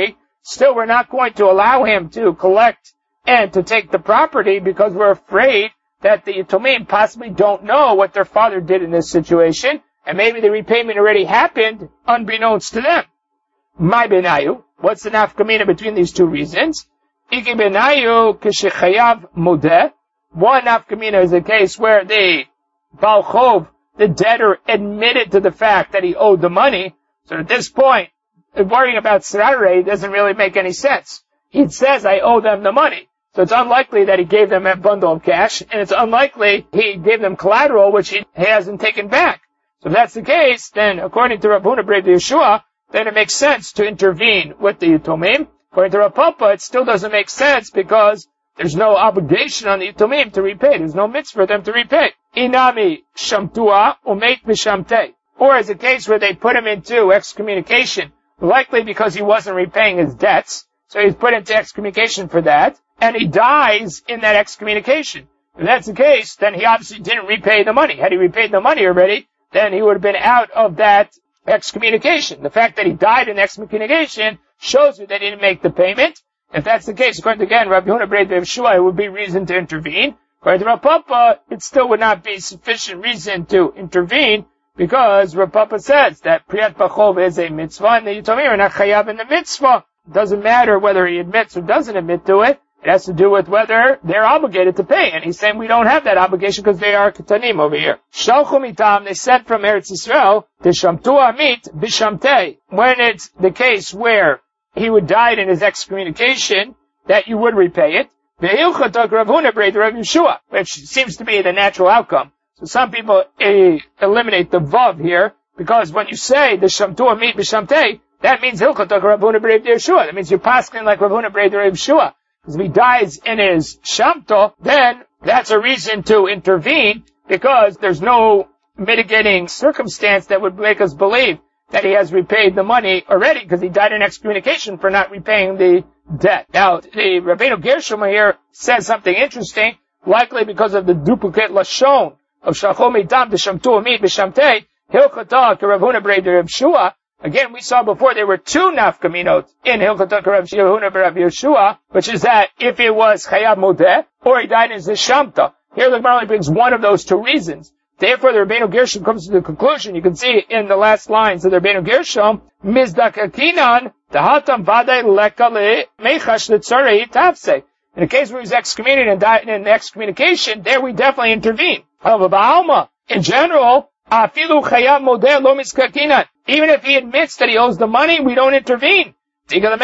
still we're not going to allow him to collect and to take the property because we're afraid that the Yatomim possibly don't know what their father did in this situation, and maybe the repayment already happened unbeknownst to them. My benayu, what's the nafkamina between these two reasons? Iki benayu kishechayav modeh. One nafkamina is a case where the Baal Chov, the debtor, admitted to the fact that he owed the money. So at this point, worrying about Sarare doesn't really make any sense. He says, I owe them the money. So it's unlikely that he gave them a bundle of cash, and it's unlikely he gave them collateral, which he hasn't taken back. So if that's the case, then according to Rav Huna B'Rav Yeshua, then it makes sense to intervene with the Yatomim. According to Rav Papa, it still doesn't make sense because there's no obligation on the Yatomim to repay. There's no mitzvah for them to repay. Inami shamtua umeit b'shamtei. Or as a case where they put him into excommunication, likely because he wasn't repaying his debts, so he's put into excommunication for that, and he dies in that excommunication. If that's the case, then he obviously didn't repay the money. Had he repaid the money already, then he would have been out of that excommunication. The fact that he died in excommunication shows you that he didn't make the payment. If that's the case, according to, again, Rabbi Huna B'Rav Yeshua, it would be reason to intervene. According to Rav Papa, it still would not be sufficient reason to intervene, because Rav Papa says that Priyat Bachov is a mitzvah, and the Yatomim are not chayav in the mitzvah. It doesn't matter whether he admits or doesn't admit to it. It has to do with whether they're obligated to pay. And he's saying we don't have that obligation because they are ketanim over here. Shalchu mitam, they sent from Eretz Yisrael, Tishamtu amit bishamtei. When it's the case where he would die in his excommunication, that you would repay it. Ve'ilchatok Rav Huna B'Rav Yeshua, which seems to be the natural outcome. So some people eh, eliminate the vav here, because when you say the shamtu amit bishamtei, that means hilchatok Rav Huna B'Rav Yeshua. That means you're paskin like Rav Huna B'Rav Yeshua. Because if he dies in his shamto, then that's a reason to intervene, because there's no mitigating circumstance that would make us believe that he has repaid the money already, because he died in excommunication for not repaying the debt. Now, the Rabbeinu Gershom here says something interesting, likely because of the duplicate lashon of Shalchom Mitam B'Shamtu Amit B'Shamtei Hilchotah Rav Huna B'Rav Yeshua. Again, we saw before there were two nafkaminot in Hilchotah Rav Huna B'Rav Yeshua, which is that if it was Chayav Modeh, or he died in his Shamta. Here the Gemara only brings one of those two reasons. Therefore, the Rabbeinu Gershom comes to the conclusion, you can see in the last lines of the Rabbeinu Gershom, Mizdakakinan, Tahatam Vadei Lekale, Mechash Litzarei Tafse. In the case where he's excommunicated and died in excommunication, there we definitely intervene. However, Ba'alma, in general, Afilu Chayav Modeh Lo Mizdakakinan. Even if he admits that he owes the money, we don't intervene. He agrees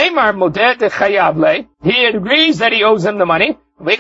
that he owes him the money.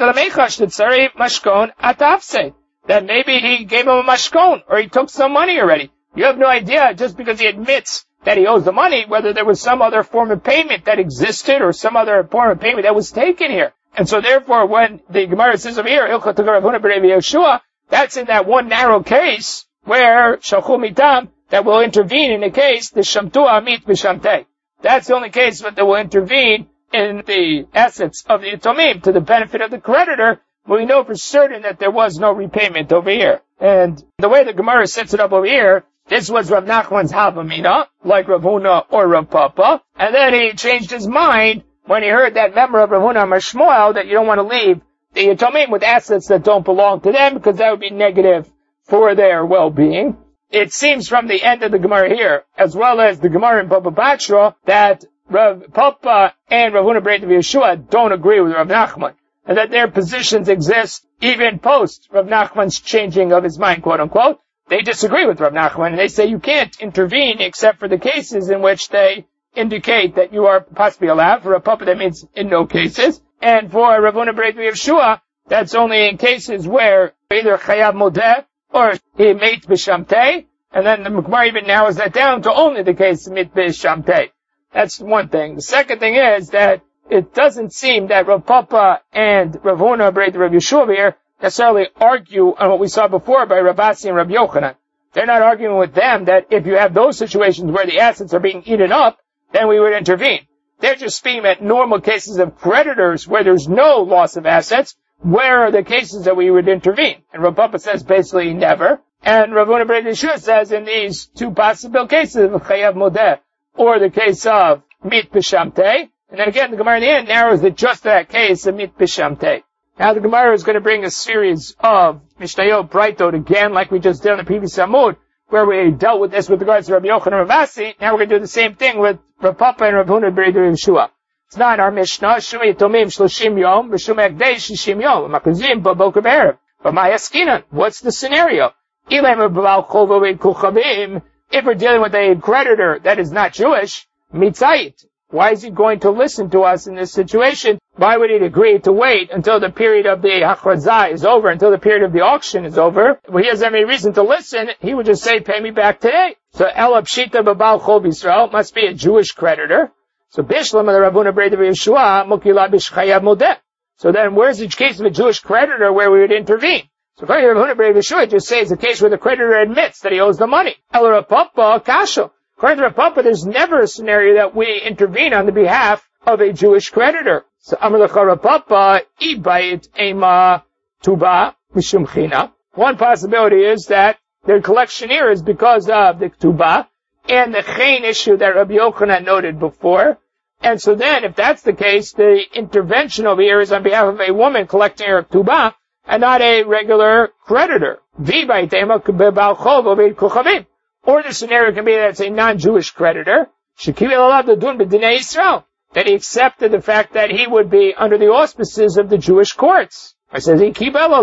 That maybe he gave him a mashkon, or he took some money already. You have no idea, just because he admits that he owes the money, whether there was some other form of payment that existed, or some other form of payment that was taken here. And so therefore, when the Gemara says over here, that's in that one narrow case, where Shalchu Mitam, that will intervene in the case, the Shamtu Amit B'Shamtei. That's the only case that will intervene in the assets of the Yatomim to the benefit of the creditor, but we know for certain that there was no repayment over here. And the way the Gemara sets it up over here, this was Rav Nachman's Havamina, like Rav Huna or Rav Papa, and then he changed his mind when he heard that member of Rav Huna Amar Shmuel that you don't want to leave the Yatomim with assets that don't belong to them, because that would be negative for their well-being. It seems from the end of the Gemara here, as well as the Gemara in Baba Batra, that Rav Papa and Rav Huna B'Rav Yeshua don't agree with Rav Nachman, and that their positions exist even post Rav Nachman's changing of his mind, quote unquote. They disagree with Rav Nachman, and they say you can't intervene except for the cases in which they indicate that you are possibly allowed. For Rav Papa, that means in no cases. And for Rav Huna B'Rav Yeshua, that's only in cases where either Chayav Modeh or he mate b'shamtei, and then the Gemara even narrows that down to only the case mit b'shamtei. That's one thing. The second thing is that it doesn't seem that Rav Papa and Rav Huna B'Rav Yeshua here necessarily argue on what we saw before by Rav Asi and Rav Yochanan. They're not arguing with them that if you have those situations where the assets are being eaten up, then we would intervene. They're just speaking at normal cases of creditors where there's no loss of assets. Where are the cases that we would intervene? And Rav Papa says basically never. And Rav Huna B'Rav Yeshua says in these two possible cases of Chayav Modeh or the case of Mit B'Shamtei, And then again, the Gemara in the end narrows it just to that case of mit bishamte. Now the Gemara is going to bring a series of Mishnayot Braitot again, like we just did on the previous Amud, where we dealt with this with regards to Rabbi Yochanan and Rav Asi. Now we're going to do the same thing with Rav Papa and Rav Huna B'Rei Yeshua. It's not our Mishnah. Shuma Yitomim Shloshim Yom, V'Shuma Ekdesh Shishim Yom, Makazim B'Boker B'Erev. But my Askinan, what's the scenario? If we're dealing with a creditor that is not Jewish, mitzayit. Why is he going to listen to us in this situation? Why would he agree to wait until the period of the hachrazah is over, until the period of the auction is over? If he doesn't have any reason to listen, he would just say, pay me back today. So, El Pshita Babal Chov Yisrael must be a Jewish creditor. So, Bishlam of the Ravuna B'Rei Yeshua, Mukila Bishchayav Modeh. So then, where's the case of a Jewish creditor where we would intervene? So, according to Ravuna B'Rei Yeshua, it just says a case where the creditor admits that he owes the money. El Rapapa Kasha. According to Rapapa, there's never a scenario that we intervene on the behalf of a Jewish creditor. So, Amalekha Rapapa, Ibayit Ema Tuba Mishum China. One possibility is that their collection here is because of the Tuba and the Chain issue that Rabbi Yochanan noted before. And so then, if that's the case, the intervention over here is on behalf of a woman collecting her Tuba and not a regular creditor. Or the scenario can be that it's a non-Jewish creditor, that he accepted the fact that he would be under the auspices of the Jewish courts. It says, if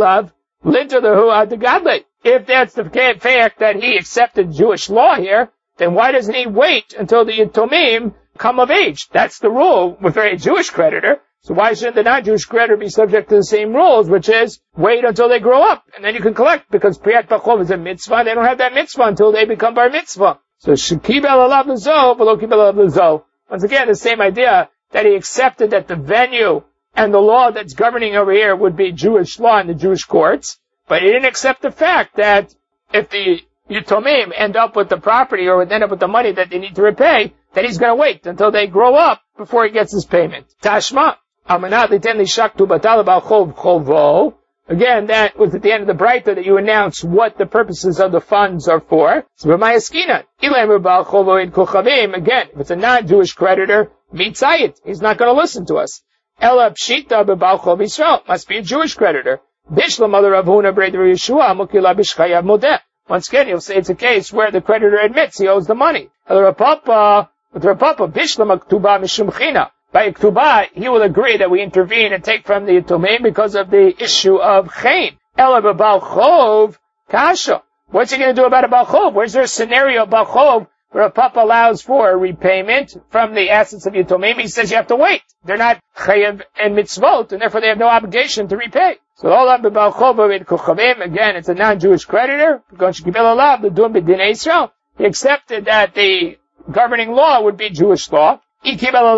that's the fact that he accepted Jewish law here, then why doesn't he wait until the Yatomim come of age? That's the rule with a Jewish creditor. So why shouldn't the non-Jewish creditor be subject to the same rules, which is wait until they grow up, and then you can collect, because Priyat Bachov is a mitzvah, they don't have that mitzvah until they become bar mitzvah. So Shekibel alav lezo, below kibel alav lezo. Once again, the same idea that he accepted that the venue and the law that's governing over here would be Jewish law in the Jewish courts, but he didn't accept the fact that if the Yitomim end up with the property or end up with the money that they need to repay, that he's going to wait until they grow up before he gets his payment. Tashma. Again, that was at the end of the Braita that you announced what the purposes of the funds are for. So, again, if it's a non-Jewish creditor, mitzayit, he's not going to listen to us. Ela pshita b'bal chov Yisrael, must be a Jewish creditor. Bishlam of the Rav Huna B'Rei Yeshua, mukila b'shchayav modeh. Once again, he'll say it's a case where the creditor admits he owes the money. El Rapapa, with Rapapa, Bishlam aktuba mishum china. By Ktubah, he will agree that we intervene and take from the Yatomim because of the issue of Chain. Ela b'bal chov kasha. What's he going to do about a bal chov? Where's there a scenario of bal chov where a papa allows for repayment from the assets of Yatomim? He says you have to wait. They're not chayav and mitzvot, and therefore they have no obligation to repay. So all of b'bal chov b'vid kuchavim, again, it's a non-Jewish creditor. He accepted that the governing law would be Jewish law. That's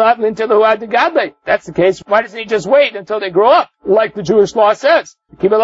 the case. Why doesn't he just wait until they grow up, like the Jewish law says?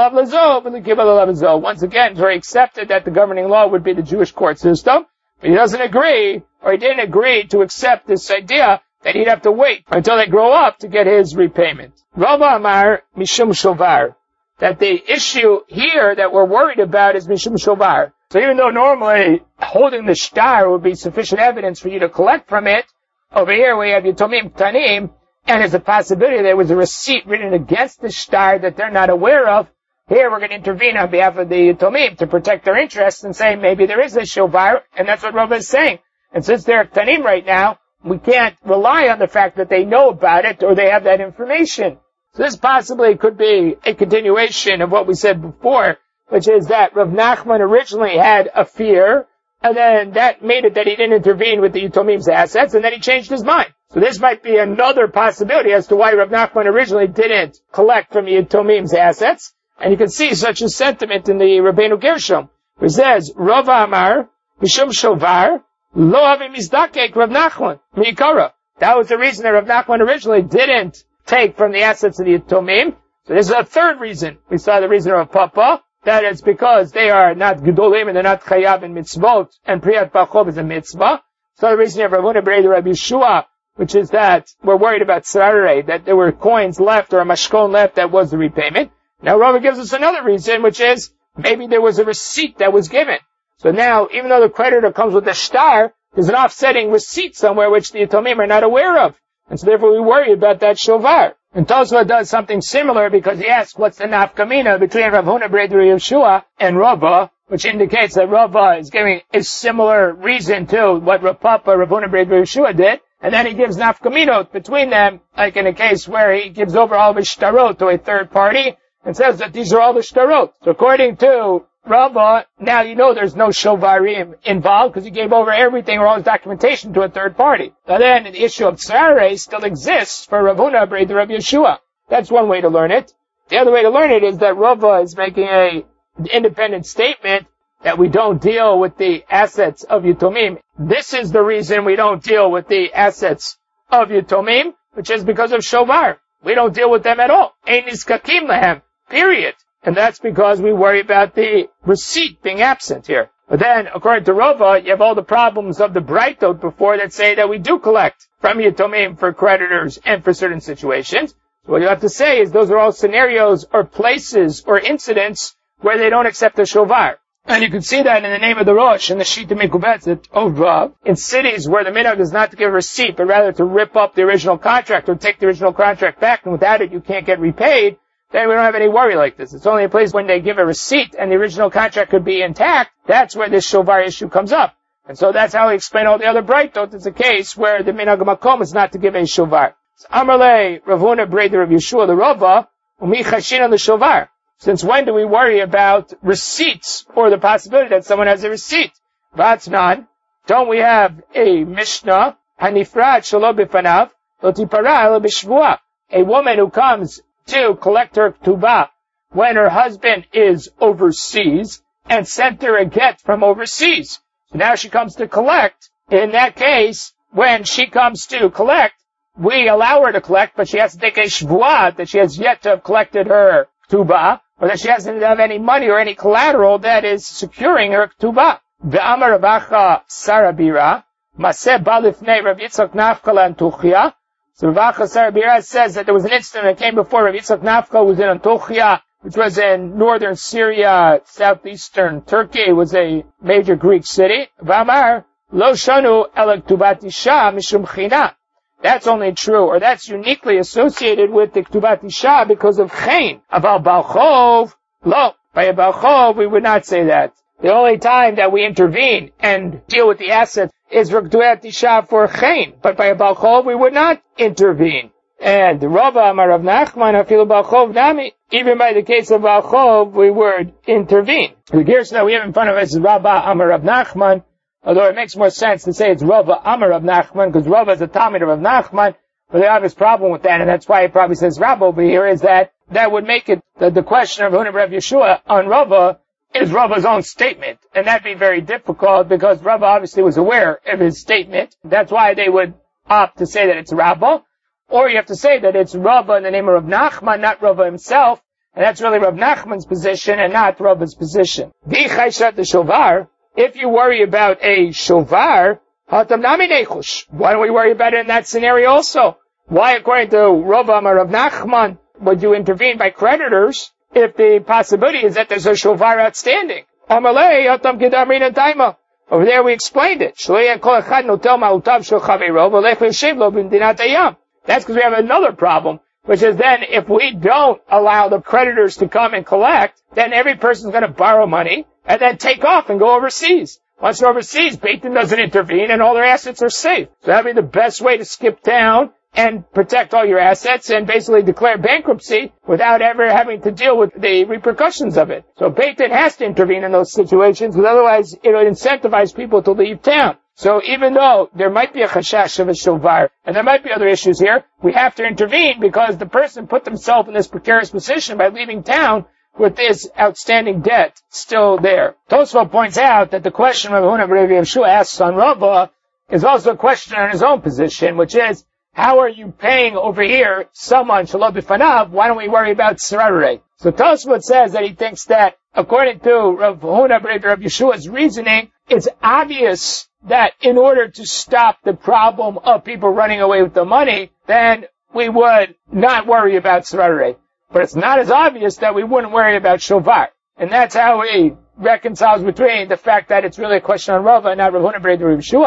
Once again, so he accepted that the governing law would be the Jewish court system, but he doesn't agree, or he didn't agree to accept this idea that he'd have to wait until they grow up to get his repayment. Rava Amar Mishum Shovar, that the issue here that we're worried about is Mishum Shovar. So even though normally holding the shtar would be sufficient evidence for you to collect from it, over here we have Yatomim Tanim, and there's a possibility there was a receipt written against the shtar that they're not aware of. Here we're going to intervene on behalf of the Yatomim to protect their interests and say maybe there is a shovar, and that's what Rava is saying. And since they're Tanim right now, we can't rely on the fact that they know about it or they have that information. So this possibly could be a continuation of what we said before, which is that Rav Nachman originally had a fear, and then that made it that he didn't intervene with the Yatomim's assets, and then he changed his mind. So this might be another possibility as to why Rav Nachman originally didn't collect from the Yatomim's assets. And you can see such a sentiment in the Rabbeinu Gershom, where it says, Rav Amar, Mishum Shovar, Lo Avi Mizdakek Rav Nachman, Mikara. That was the reason that Rav Nachman originally didn't take from the assets of the Yatomim. So this is a third reason. We saw the reason of Papa. That it's because they are not gedolim and they're not chayav in mitzvot, and priyat bachov is a mitzvah. So the reason of Rav Huna B'Rei Rabbi Yeshua, which is that we're worried about tzararei, that there were coins left or a mashkon left that was the repayment. Now Rava gives us another reason, which is maybe there was a receipt that was given. So now, even though the creditor comes with a shtar, there's an offsetting receipt somewhere which the Yatomim are not aware of. And so therefore we worry about that shovar. And Tosfot does something similar because he asks what's the nafkamina between Rav Huna B'rei Yeshua and Rava, which indicates that Rava is giving a similar reason to what Rav Papa, Rav Huna B'rei Yeshua did. And then he gives nafkaminot between them, like in a case where he gives over all of his shtarot to a third party and says that these are all the shtarot. So according to Rava, now you know there's no shovarim involved because he gave over everything or all his documentation to a third party. Now then, the issue of tsarei still exists for Rav Huna B'rei Rav Yeshua. That's one way to learn it. The other way to learn it is that Rava is making a independent statement that we don't deal with the assets of Yitomim. This is the reason we don't deal with the assets of Yitomim, which is because of shovar. We don't deal with them at all. Ein niskakim lahem. Period. And that's because we worry about the receipt being absent here. But then, according to Rava, you have all the problems of the Braitot before that say that we do collect from Yitomim for creditors and for certain situations. So what you have to say is those are all scenarios or places or incidents where they don't accept the shovar. And you can see that in the name of the Rosh, in the Shita Mekubetzet of Rav, in cities where the minhag is not to give a receipt, but rather to rip up the original contract or take the original contract back, and without it you can't get repaid, then we don't have any worry like this. It's only a place when they give a receipt and the original contract could be intact, that's where this shovar issue comes up. And so that's how we explain all the other Braitot. It's a case where the minhag makom is not to give a shovar. Amarle Rav Huna B'rei Rav Yeshua the Rava, umi chashina the shovar. Since when do we worry about receipts or the possibility that someone has a receipt? Vatznan, don't we have a Mishnah, Hanifrat Shalo B'fanav, Lo Tipara Ela B'Shvua, a woman who comes to collect her ktubah when her husband is overseas and sent her a get from overseas. So now she comes to collect. In that case, when she comes to collect, we allow her to collect, but she has to take a shvuah that she has yet to have collected her ktubah, or that she doesn't have any money or any collateral that is securing her ktubah. Ve'amar Ravacha Sarabira, Maseh Balifnei Rav Yitzchak Nafkala Antuchia. So Ravacha Sarabira says that there was an incident that came before Rav Yitzchak Nafkala, who was in Antuchia, which was in northern Syria, southeastern Turkey. It was a major Greek city. V'amar Lo Shanu Ela Ktubat Isha Mishum China. That's only true, or that's uniquely associated with the Ktubat Isha because of Chen. About Balchov, lo. By a Balchov, we would not say that. The only time that we intervene and deal with the assets is for Ktubat Isha for Chen. But by a Balchov, we would not intervene. And Rava Amar Rav Nachman, Afilu Balchov Nami, even by the case of Balchov, we would intervene. The Gershon that we have in front of us is Rava Amar Rav Nachman. Although it makes more sense to say it's Rava Amar of Nachman, because Rava is a Talmid of Nachman, but they have this problem with that, and that's why he probably says Rava over here, is that that would make it, that the question of Huna Rav Yeshua on Rava is Rava's own statement, and that'd be very difficult, because Rava obviously was aware of his statement. That's why they would opt to say that it's Rava, or you have to say that it's Rava in the name of Rav Nachman, not Rava himself, and that's really Rav Nachman's position, and not Rava's position. Di Chayshat the Shovar, if you worry about a shovar, why don't we worry about it in that scenario also? Why, according to Rava Amar Rav Nachman, would you intervene by creditors if the possibility is that there's a shovar outstanding? Over there we explained it. That's because we have another problem, which is then if we don't allow the creditors to come and collect, then every person's going to borrow money and then take off and go overseas. Once they're overseas, Beit Din doesn't intervene and all their assets are safe. So that'd be the best way to skip town and protect all your assets and basically declare bankruptcy without ever having to deal with the repercussions of it. So Beit Din has to intervene in those situations, because otherwise it would incentivize people to leave town. So even though there might be a chashash of a shovar, and there might be other issues here, we have to intervene because the person put themselves in this precarious position by leaving town with this outstanding debt still there. Tosfot points out that the question Rav Huna B'rei Yeshua asks on Rava is also a question on his own position, which is, how are you paying over here someone Shalom B'fanav? Why don't we worry about Sararei? So Tosfot says that he thinks that, according to Rav Huna B'rei Yeshua's reasoning, it's obvious that in order to stop the problem of people running away with the money, then we would not worry about Sararei. But it's not as obvious that we wouldn't worry about shovar. And that's how he reconciles between the fact that it's really a question on Rava and not Rav Huna B'rei Yeshua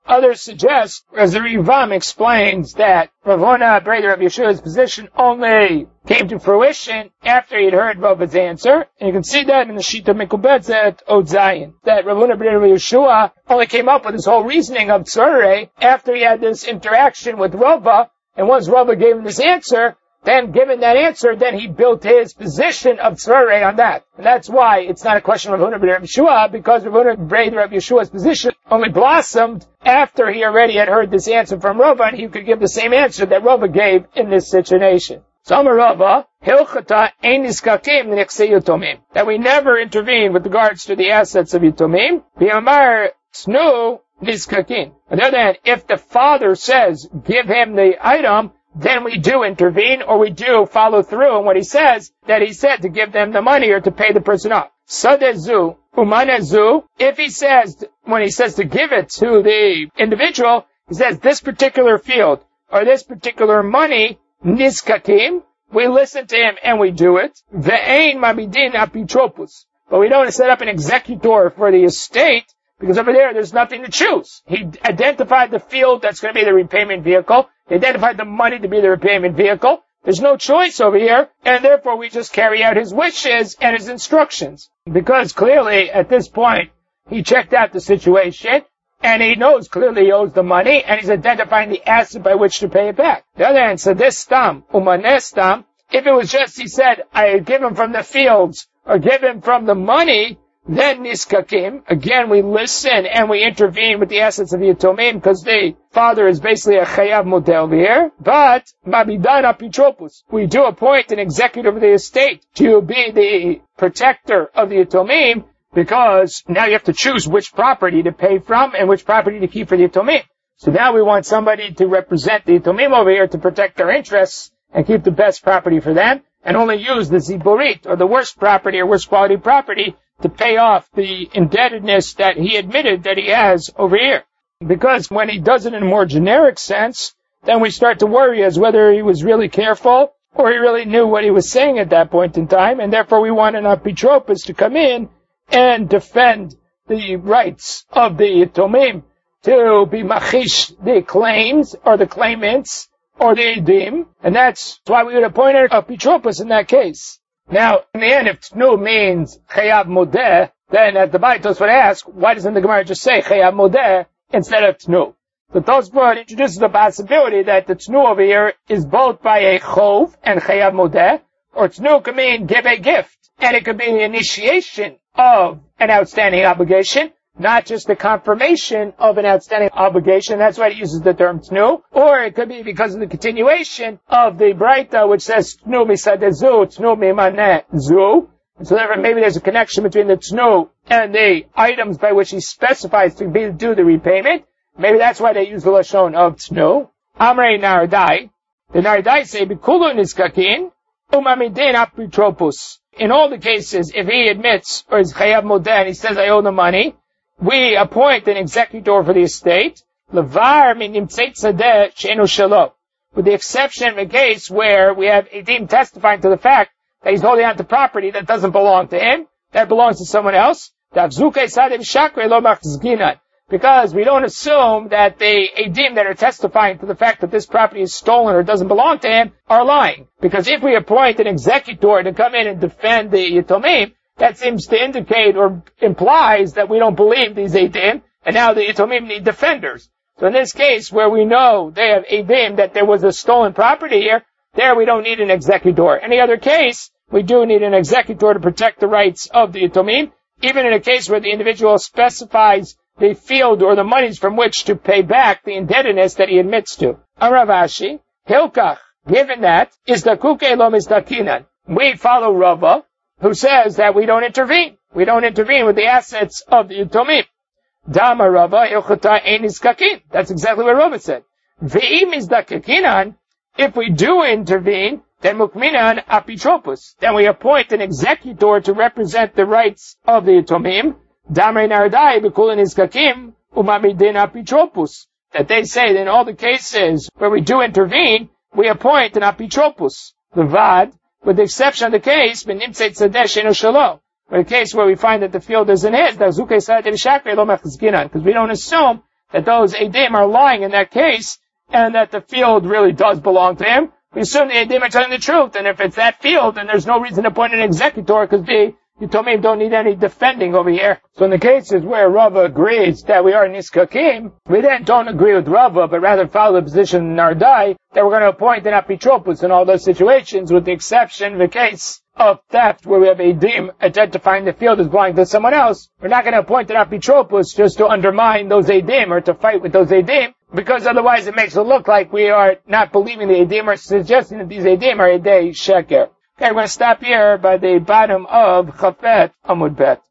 Others suggest, as the Rivam explains, that Rav Huna, brother of Yeshua's position, only came to fruition after he had heard Rava's answer. And you can see that in the Shita Mekubetzet Od Zayin, that Rav Huna, brother of Yeshua, only came up with his whole reasoning of Tzorei after he had this interaction with Rava. And once Rava gave him this answer, then given that answer, then he built his position of Tzorei on that. And that's why it's not a question of Rav Huna brother of Yeshua, because Rav Huna brother of Yeshua's position only blossomed after he already had heard this answer from Rava, and he could give the same answer that Rava gave in this situation. So Amar Rava, Hilchata ein niskakim l'nechsei Yatomim, that we never intervene with regards to the assets of Yatomim. V'amar Tznu niskakin. On the other hand, if the father says, give him the item, then we do intervene, or we do follow through on what he says, that he said to give them the money or to pay the person off. Sadezu, umanezu, if he says, when he says to give it to the individual, he says this particular field, or this particular money, niskakim, we listen to him and we do it. Ve'ein mamidin apitropus. But we don't set up an executor for the estate, because over there, there's nothing to choose. He identified the field that's going to be the repayment vehicle. He identified the money to be the repayment vehicle. There's no choice over here, and therefore we just carry out his wishes and his instructions. Because clearly, at this point, he checked out the situation, and he knows clearly he owes the money, and he's identifying the asset by which to pay it back. The other hand, so this stam, umanestam, if it was just, he said, I give him from the fields, or give him from the money, then niskakim, again we listen and we intervene with the assets of Yatomim, because the father is basically a chayav model here. But mabidan apitropus, we do appoint an executive of the estate to be the protector of the Yatomim, because now you have to choose which property to pay from and which property to keep for the Yatomim. So now we want somebody to represent the Yatomim over here to protect their interests and keep the best property for them, and only use the ziborit, or the worst property or worst quality property, to pay off the indebtedness that he admitted that he has over here. Because when he does it in a more generic sense, then we start to worry as whether he was really careful or he really knew what he was saying at that point in time, and therefore we want an apitropos to come in and defend the rights of the Yatomim, to be machish the claims or the claimants or the edim, and that's why we would appoint an apitropos in that case. Now, in the end, if Tnu means Chayav Modeh, then at the Baitos would ask, why doesn't the Gemara just say Chayav Modeh instead of Tnu? The Tosfot introduces the possibility that the Tnu over here is both by a Chov and Chayav Modeh, or Tnu could mean give a gift, and it could be the initiation of an outstanding obligation, not just the confirmation of an outstanding obligation. That's why it uses the term Tnu. Or it could be because of the continuation of the Braita, which says Tnu misadezu, Tnu mimaneh zu. And so therefore maybe there's a connection between the Tnu and the items by which he specifies to be, do the repayment. Maybe that's why they use the Lashon of Tnu. Amrei Nardai. The Nardai say, Bikulu niskakin, umamidin apitropus. In all the cases, if he admits, or is Chayav Modeh, and he says, I owe the money, we appoint an executor for the estate, levar min nimtzeit sadeh she'enu shelo, with the exception of a case where we have edim testifying to the fact that he's holding on to property that doesn't belong to him, that belongs to someone else, because we don't assume that the edim that are testifying to the fact that this property is stolen or doesn't belong to him are lying. Because if we appoint an executor to come in and defend the Yatomim, that seems to indicate or implies that we don't believe these Eidim, and now the Yatomim need defenders. So in this case, where we know they have Eidim that there was a stolen property here, there we don't need an executor. Any other case, we do need an executor to protect the rights of the Yatomim, even in a case where the individual specifies the field or the monies from which to pay back the indebtedness that he admits to. Aravashi, Hilkach, given that, is the Kuke lo misdakinan. We follow Rava, who says that we don't intervene. We don't intervene with the assets of the Yatomim. Dama Rava, Ilchata ein niskakin. That's exactly what Rava said. Ve'im izdakinan, if we do intervene, then mukminan apitropos. Then we appoint an executor to represent the rights of the Yatomim. Dama nardai b'kulin niskakim umamidin apitropos. That they say that in all the cases where we do intervene, we appoint an apitropos. The vad, with the exception of the case, in the case where we find that the field isn't his, because we don't assume that those Edim are lying in that case, and that the field really does belong to him. We assume the Edim are telling the truth, and if it's that field, then there's no reason to appoint an executor, because the Yitomim don't need any defending over here. So in the cases where Rava agrees that we are niskakim, we then don't agree with Rava, but rather follow the position in Nardai, that we're going to appoint an apitropos in all those situations, with the exception of the case of theft, where we have Edim identifying the field as belonging to someone else. We're not going to appoint an apitropos just to undermine those Edim, or to fight with those Edim, because otherwise it makes it look like we are not believing the Edim, or suggesting that these Edim are Edei Sheker. Okay, we're going to stop here by the bottom of Chafet Amud Bet.